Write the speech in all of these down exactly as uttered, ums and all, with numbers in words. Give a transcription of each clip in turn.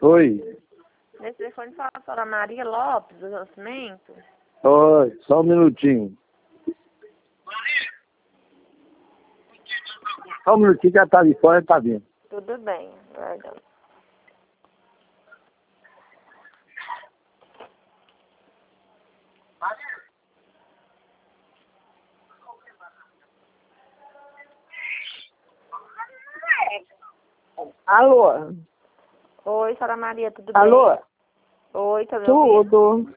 Oi. Nesse telefone fala a senhora Maria Lopes, do Nascimento. Oi, só um minutinho. Só um minutinho que ela tá de fora e tá vindo. Tudo bem, guardando. Alô? Oi, senhora Maria, tudo Alô? bem? Oi, tá me ouvindo? Tudo.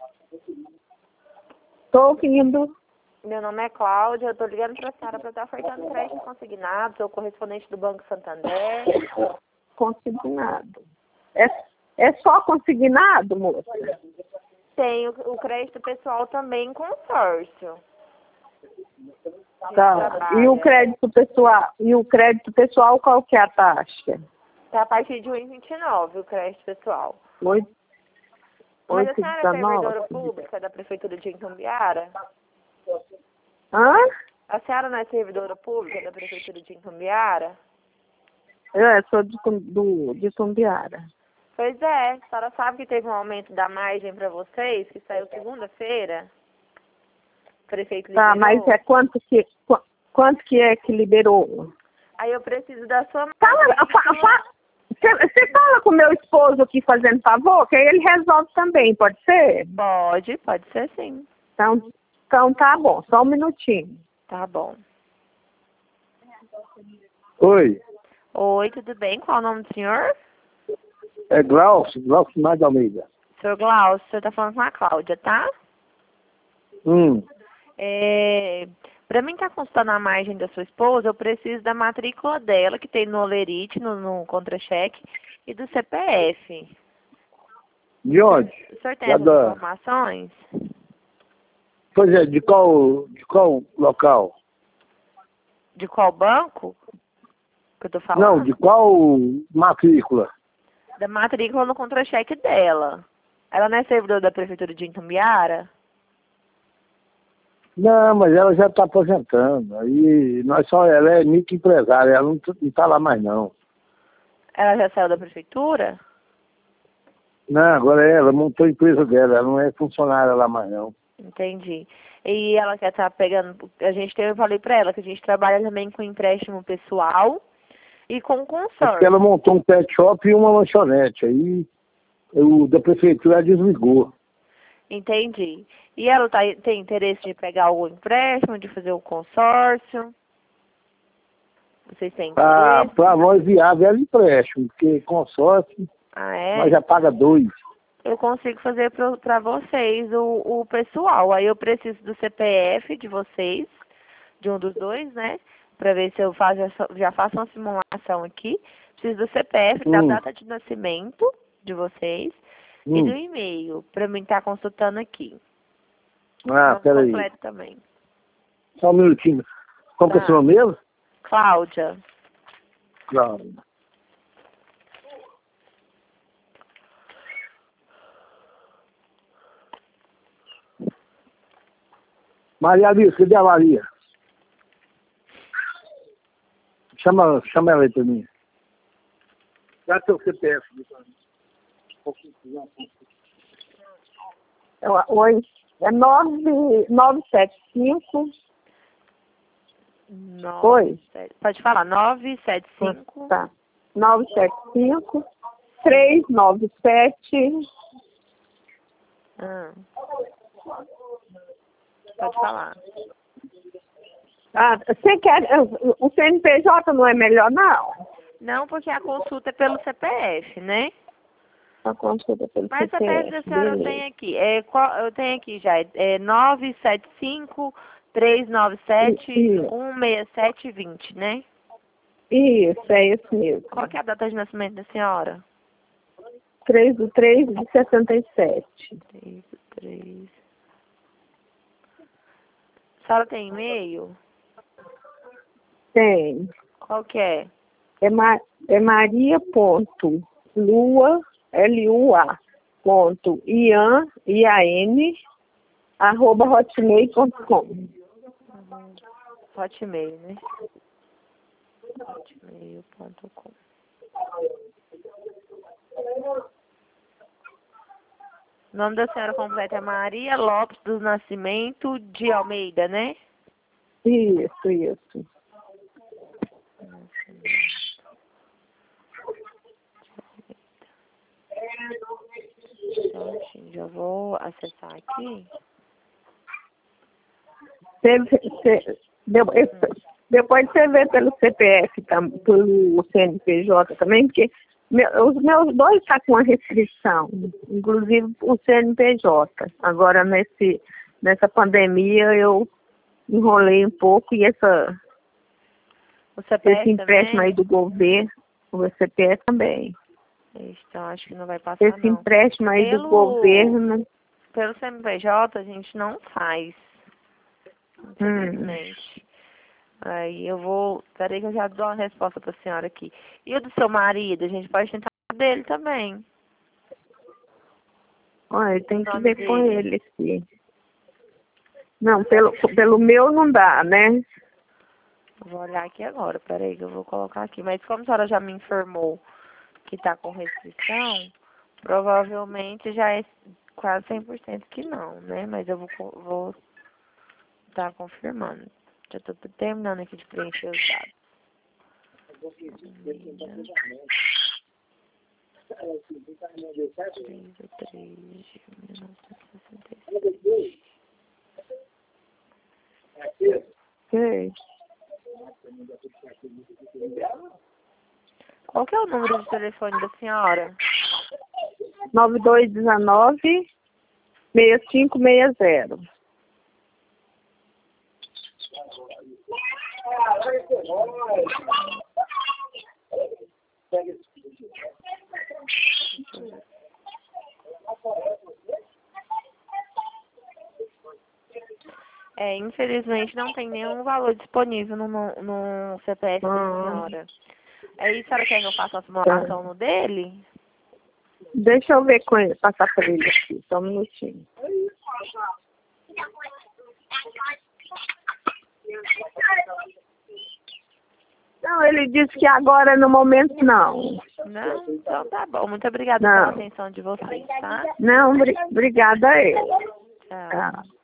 Tô ouvindo. Meu nome é Cláudia, eu tô ligando pra senhora pra estar ofertando crédito consignado, sou correspondente do Banco Santander. Consignado. É, é só consignado, moça? Tem o, o crédito pessoal também em consórcio. Tá. E o crédito pessoal? E o crédito pessoal, qual que é a taxa? Tá a partir de um vírgula vinte e nove o crédito pessoal. Oito. Mas a Oito senhora é servidora dezenove. pública da Prefeitura de Itumbiara? Hã? A senhora não é servidora pública da Prefeitura de Itumbiara? É, sou de, Tum- do, de Tumbiara. Pois é, a senhora sabe que teve um aumento da margem para vocês, que saiu segunda-feira? O prefeito liberou. Tá, mas é quanto que, qu- quanto que é que liberou? Aí eu preciso da sua Fala, matrícula. você fala com o meu esposo aqui fazendo favor, que aí ele resolve também, pode ser? Pode, pode ser sim. Então, então tá bom, só um minutinho. Tá bom. Oi. Oi, tudo bem? Qual é o nome do senhor? É Glaucio, Glaucio Mais de Almeida. Senhor Glaucio, você tá falando com a Cláudia, tá? Hum. É, para mim estar consultando a margem da sua esposa, eu preciso da matrícula dela, que tem no Olerite, no, no contra-cheque, e do C P F. De onde? O senhor tem Lá essas da... informações? Pois é, de qual, de qual local? De qual banco que eu tô falando? Não, de qual matrícula? Da matrícula no contra-cheque dela. Ela não é servidora da Prefeitura de Itumbiara? Não, mas ela já está aposentando. Aí nós só, ela é microempresária, ela não está lá mais não. Ela já saiu da Prefeitura? Não, agora ela montou a empresa dela, ela não é funcionária lá mais não. Entendi. E ela quer estar pegando... A gente tem, eu falei pra ela que a gente trabalha também com empréstimo pessoal e com É porque consórcio. ela montou um pet shop e uma lanchonete. Aí o da prefeitura desligou. Entendi. E ela tá, tem interesse de pegar algum empréstimo, de fazer o consórcio? Vocês têm Ah, interesse? para nós viável é empréstimo, porque consórcio Ah, é? nós já paga dois. Eu consigo fazer para vocês o, o pessoal. Aí eu preciso do C P F de vocês, de um dos dois, né? Para ver se eu faço, essa- já faço uma simulação aqui. Preciso do C P F, da Hum. data de nascimento de vocês e Hum. do e-mail, para mim estar consultando aqui. Ah, Nome peraí. completo também. Só um minutinho. Como que é Tá. seu nome mesmo? Cláudia. Claro. Maria Alice, cadê a Maria? Chama, chama ela aí pra mim. Dá teu C P F. Oi, é nove, nove sete cinco. Nove, Oi. sete, pode falar, nove sete cinco. Tá. nove sete cinco, três nove sete. Ah. Pode falar. Ah, você quer. O C N P J não é melhor, não? Não, porque a consulta é pelo C P F, né? A consulta pelo Mas C a P C P F F. da senhora eu Beleza. tenho aqui. É, qual, eu tenho aqui já. É nove sete cinco, três nove sete, Isso. um seis sete dois zero, né? Isso, é isso mesmo. Qual que é a data de nascimento da senhora? três do três de sessenta e sete. três do três. A senhora tem e-mail? Tem. Qual que é? É, ma é maria ponto lua, L U A, ponto ian, I A N, arroba hotmail ponto com. Hotmail, né? hotmail ponto com. O nome da senhora completa é Maria Lopes do Nascimento de Almeida, né? Isso, isso. Já vou acessar aqui. Você, você, depois você vê pelo C P F, pelo C N P J também, porque meu, os meus dois estão tá com uma restrição, inclusive o C N P J. Agora, nesse, nessa pandemia, eu enrolei um pouco e essa, o C P F esse empréstimo também? aí do governo, o C P F também. Então, acho que não vai passar, esse não. empréstimo aí Pelo, do governo... Pelo C N P J, a gente não faz. Infelizmente. Hum. Aí eu vou... Peraí que eu já dou uma resposta pra senhora aqui. E o do seu marido? A gente pode tentar dele também. Olha, tem que ver dele. com ele, sim. Não, pelo, pelo meu não dá, né? Vou olhar aqui agora, peraí que eu vou colocar aqui. Mas como a senhora já me informou que tá com restrição, provavelmente já é quase cem por cento que não, né? Mas eu vou vou tá confirmando. Já tô terminando aqui de preencher os dados. três de três de mil novecentos e sessenta e seis. Sei. Qual que é o número de telefone da senhora? nove dois um nove, seis cinco seis zero. É, infelizmente não tem nenhum valor disponível no, no C P F da senhora. Aí a senhora quer que eu faça a simulação no dele? Deixa eu ver com ele, passar para ele aqui, só um minutinho. Não, ele disse que agora no momento não. Não? Então tá bom. Muito obrigada não. pela atenção de vocês, tá? Não, obrigada a ele. Tchau. Tá.